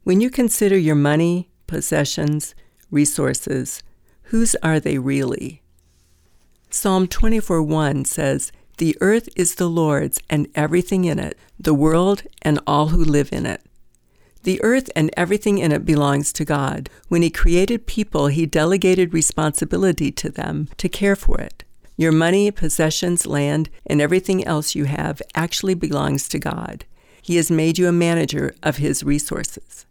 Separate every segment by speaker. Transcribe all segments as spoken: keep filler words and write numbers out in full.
Speaker 1: When you consider your money, possessions, resources, whose are they really? Psalm twenty-four one says, "The earth is the Lord's and everything in it, the world and all who live in it." The earth and everything in it belongs to God. When He created people, He delegated responsibility to them to care for it. Your money, possessions, land, and everything else you have actually belongs to God. He has made you a manager of His resources.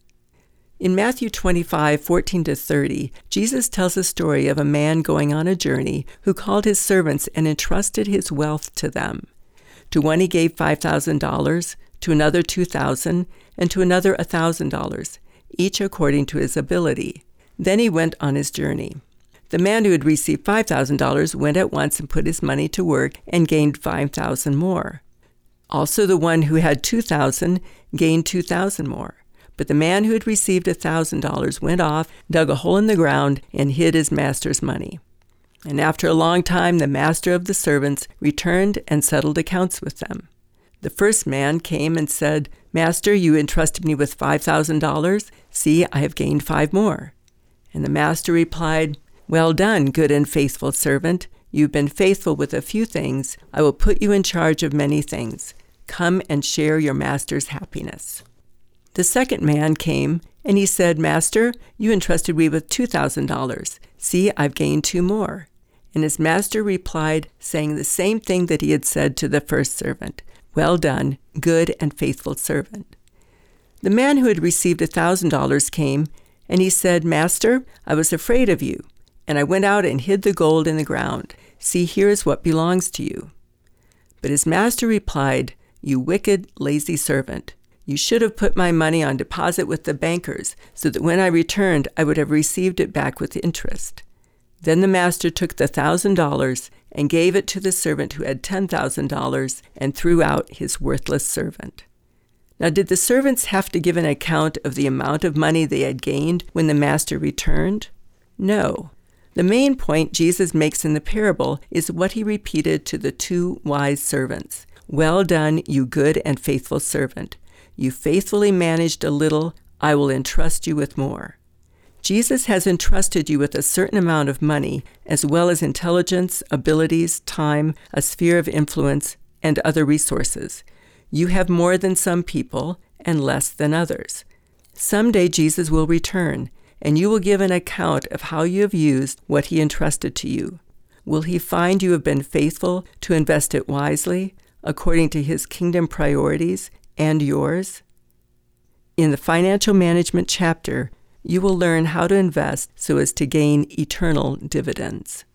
Speaker 1: In Matthew twenty-five, fourteen to thirty, Jesus tells a story of a man going on a journey who called his servants and entrusted his wealth to them. To one he gave five thousand dollars, to another two thousand dollars, and to another one thousand dollars, each according to his ability. Then he went on his journey. The man who had received five thousand dollars went at once and put his money to work and gained five thousand dollars more. Also the one who had two thousand dollars gained two thousand dollars more. But the man who had received one thousand dollars went off, dug a hole in the ground, and hid his master's money. And after a long time the master of the servants returned and settled accounts with them. The first man came and said, "Master, you entrusted me with five thousand dollars. See, I have gained five more." And the master replied, "Well done, good and faithful servant. You've been faithful with a few things. I will put you in charge of many things. Come and share your master's happiness." The second man came, and he said, "Master, you entrusted me with two thousand dollars. See, I've gained two more." And his master replied, saying the same thing that he had said to the first servant, "Well done, good and faithful servant." The man who had received one thousand dollars came, and he said, "Master, I was afraid of you, and I went out and hid the gold in the ground. See, here is what belongs to you." But his master replied, "You wicked, lazy servant. You should have put my money on deposit with the bankers, so that when I returned, I would have received it back with interest." Then the master took the thousand dollars and gave it to the servant who had ten thousand dollars and threw out his worthless servant. Now, did the servants have to give an account of the amount of money they had gained when the master returned? No. The main point Jesus makes in the parable is what he repeated to the two wise servants. "Well done, you good and faithful servant. You faithfully managed a little, I will entrust you with more." Jesus has entrusted you with a certain amount of money, as well as intelligence, abilities, time, a sphere of influence, and other resources. You have more than some people and less than others. Someday Jesus will return, and you will give an account of how you have used what he entrusted to you. Will he find you have been faithful to invest it wisely, according to his kingdom priorities and yours? In the financial management chapter, you will learn how to invest so as to gain eternal dividends.